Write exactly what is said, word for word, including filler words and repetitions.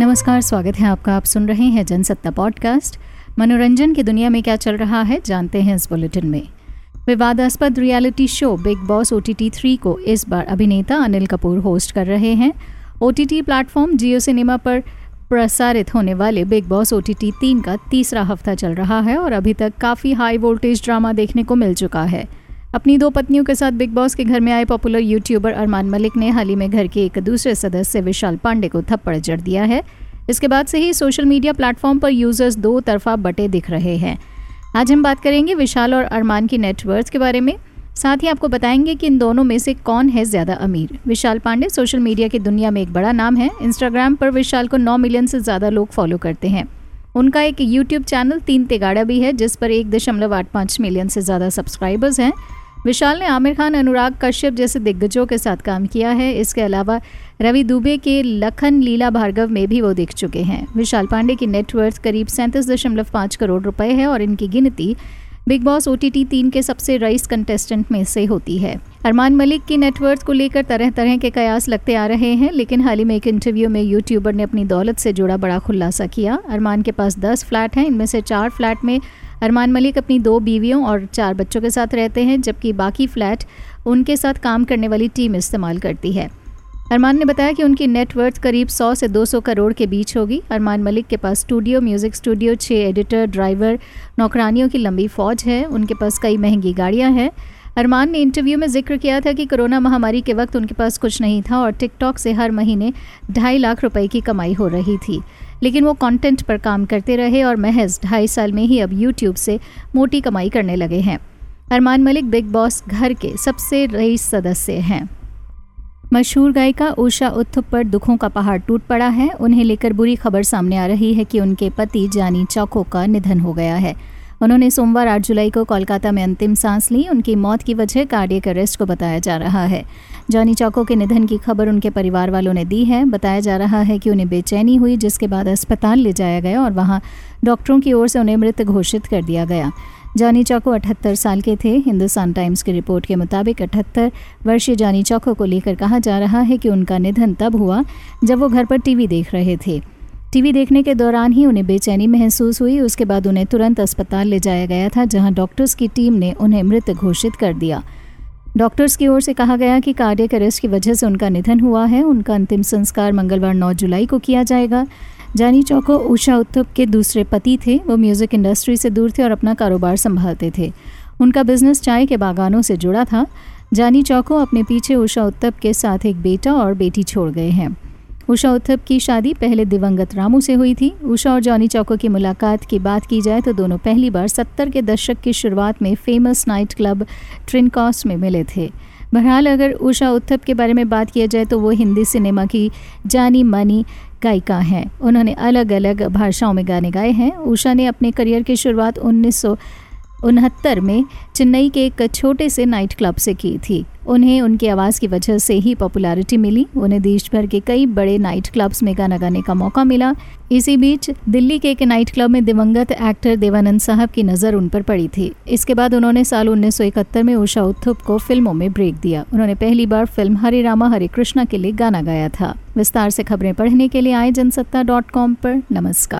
नमस्कार, स्वागत है आपका। आप सुन रहे हैं जनसत्ता पॉडकास्ट। मनोरंजन की दुनिया में क्या चल रहा है जानते हैं इस बुलेटिन में। विवादास्पद reality show Bigg Boss O T T three को इस बार अभिनेता अनिल कपूर होस्ट कर रहे हैं। O T T platform Jio Cinema पर प्रसारित होने वाले Bigg Boss O T T तीन का तीसरा हफ्ता चल रहा है और अभी तक काफ़ी हाई वोल्टेज ड्रामा देखने को मिल चुका है। अपनी दो पत्नियों के साथ बिग बॉस के घर में आए पॉपुलर यूट्यूबर अरमान मलिक ने हाल ही में घर के एक दूसरे सदस्य विशाल पांडे को थप्पड़ जड़ दिया है। इसके बाद से ही सोशल मीडिया प्लेटफॉर्म पर यूजर्स दो तरफा बटे दिख रहे हैं। आज हम बात करेंगे विशाल और अरमान की नेटवर्थ के बारे में। साथ ही आपको बताएंगे कि इन दोनों में से कौन है ज़्यादा अमीर। विशाल पांडे सोशल मीडिया की दुनिया में एक बड़ा नाम है। इंस्टाग्राम पर विशाल को नौ मिलियन से ज़्यादा लोग फॉलो करते हैं। उनका एक यूट्यूब चैनल तीन तेगाड़ा भी है जिस पर एक दशमलव आठ पाँच मिलियन से ज़्यादा सब्सक्राइबर्स हैं। विशाल ने आमिर खान, अनुराग कश्यप जैसे दिग्गजों के साथ काम किया है। इसके अलावा रवि दुबे के लखन लीला भार्गव में भी वो दिख चुके हैं। विशाल पांडे की नेटवर्थ करीब सैंतीस दशमलव पाँच करोड़ रुपए है और इनकी गिनती Bigg Boss O T T तीन के सबसे रईस कंटेस्टेंट में से होती है। अरमान मलिक की नेटवर्थ को लेकर तरह तरह के कयास लगते आ रहे हैं, लेकिन हाल ही में एक इंटरव्यू में यूट्यूबर ने अपनी दौलत से जुड़ा बड़ा खुलासा किया। अरमान के पास दस फ्लैट हैं। इनमें से चार फ्लैट में अरमान मलिक अपनी दो बीवियों और चार बच्चों के साथ रहते हैं, जबकि बाकी फ्लैट उनके साथ काम करने वाली टीम इस्तेमाल करती है। अरमान ने बताया कि उनकी नेटवर्थ करीब सौ से दो सौ करोड़ के बीच होगी। अरमान मलिक के पास स्टूडियो, म्यूजिक स्टूडियो, छः एडिटर, ड्राइवर, नौकरानियों की लंबी फौज है। उनके पास कई महंगी गाड़ियां हैं। अरमान ने इंटरव्यू में जिक्र किया था कि कोरोना महामारी के वक्त उनके पास कुछ नहीं था और टिकटॉक से हर महीने ढाई लाख रुपए की कमाई हो रही थी, लेकिन वो कंटेंट पर काम करते रहे और महज ढाई साल में ही अब यूट्यूब से मोटी कमाई करने लगे हैं। अरमान मलिक बिग बॉस घर के सबसे रईस सदस्य हैं। मशहूर गायिका उषा उत्थुप पर दुखों का पहाड़ टूट पड़ा है। उन्हें लेकर बुरी खबर सामने आ रही है कि उनके पति जानी चौको का निधन हो गया है। उन्होंने सोमवार आठ जुलाई को कोलकाता में अंतिम सांस ली। उनकी मौत की वजह कार्डियक अरेस्ट को बताया जा रहा है। जॉनी चौको के निधन की खबर उनके परिवार वालों ने दी है। बताया जा रहा है कि उन्हें बेचैनी हुई, जिसके बाद अस्पताल ले जाया गया और वहां डॉक्टरों की ओर से उन्हें मृत घोषित कर दिया गया। जॉनी चौको अठहत्तर साल के थे। हिंदुस्तान टाइम्स की रिपोर्ट के मुताबिक अठहत्तर वर्षीय जॉनी चौको को लेकर कहा जा रहा है कि उनका निधन तब हुआ जब वो घर पर टीवी देख रहे थे। टीवी देखने के दौरान ही उन्हें बेचैनी महसूस हुई। उसके बाद उन्हें तुरंत अस्पताल ले जाया गया था, जहां डॉक्टर्स की टीम ने उन्हें मृत घोषित कर दिया। डॉक्टर्स की ओर से कहा गया कि कार्डियक अरेस्ट की वजह से उनका निधन हुआ है। उनका अंतिम संस्कार मंगलवार नौ जुलाई को किया जाएगा। जानी चौको उषा उत्थुप के दूसरे पति थे। वो म्यूज़िक इंडस्ट्री से दूर थे और अपना कारोबार संभालते थे। उनका बिजनेस चाय के बागानों से जुड़ा था। जानी चौको अपने पीछे उषा उत्थुप के साथ एक बेटा और बेटी छोड़ गए हैं। उषा उत्थुप की शादी पहले दिवंगत रामू से हुई थी। उषा और जॉनी चौको की मुलाकात की बात की जाए तो दोनों पहली बार सत्तर के दशक की शुरुआत में फेमस नाइट क्लब ट्रिनकॉस्ट में मिले थे। बहरहाल अगर उषा उत्थुप के बारे में बात किया जाए तो वो हिंदी सिनेमा की जानी मानी गायिका हैं। उन्होंने अलग अलग भाषाओं में गाने गाए हैं। उषा ने अपने करियर की शुरुआत उन्नीस सौ उनहत्तर में चेन्नई के एक छोटे से नाइट क्लब से की थी। उन्हें उनकी आवाज़ की वजह से ही पॉपुलैरिटी मिली। उन्हें देश भर के कई बड़े नाइट क्लब्स में गाना गाने का मौका मिला। इसी बीच दिल्ली के एक नाइट क्लब में दिवंगत एक्टर देवानंद साहब की नज़र उन पर पड़ी थी। इसके बाद उन्होंने साल उन्नीस सौ इकहत्तर में उषा उत्थुप को फिल्मों में ब्रेक दिया। उन्होंने पहली बार फिल्म हरे रामा हरे कृष्णा के लिए गाना गाया था। विस्तार से खबरें पढ़ने के लिए आए जनसत्ता डॉट कॉम पर। नमस्कार।